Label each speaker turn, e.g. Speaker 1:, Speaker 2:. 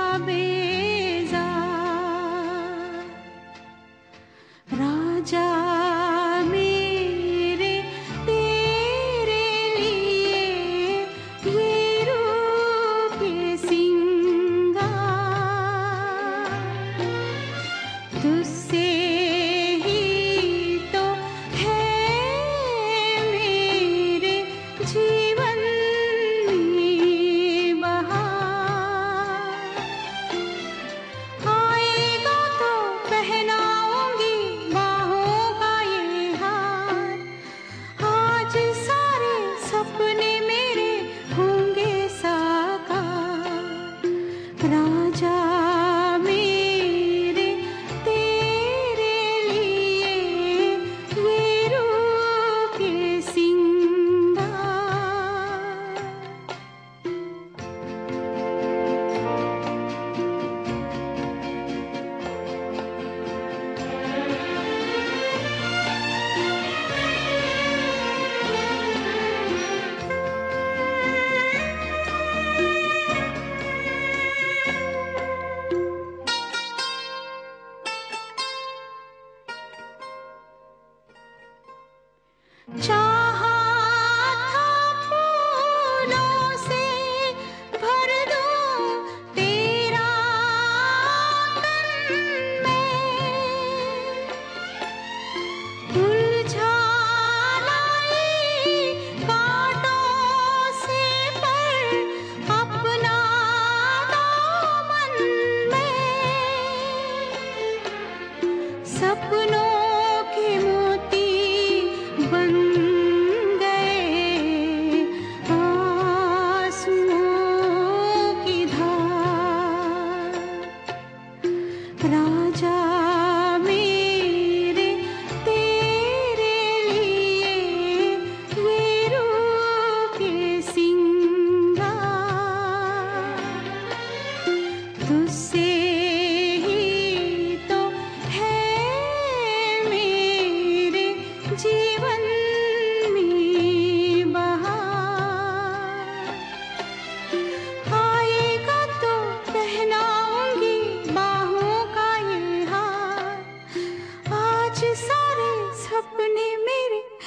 Speaker 1: बेजार। राजा मेरे तेरे लिए ये रूप ये सिंगार, तुझसे ही तो है मेरे जीवन में बहार। आएगा तो पहनाऊंगी बाहों का ये हार, आज सारे सपने मेरे होंगे साकार। राजा मेरे तेरे लिए ये रूप ये सिंगार। चाहा था फूलों से भर दूं तेरा तन में, उलझा लाई कांटों से पर अपना दामन में। सपनों के मोती बन गए आंसुओं की धार। राजा मेरे तेरे लिए ये रूप ये सिंगार, तुझसे ही तो है मेरे जीवन में बहार। आएगा तो पहनाऊंगी बाहों का ये हार, आज सारे सपने मेरे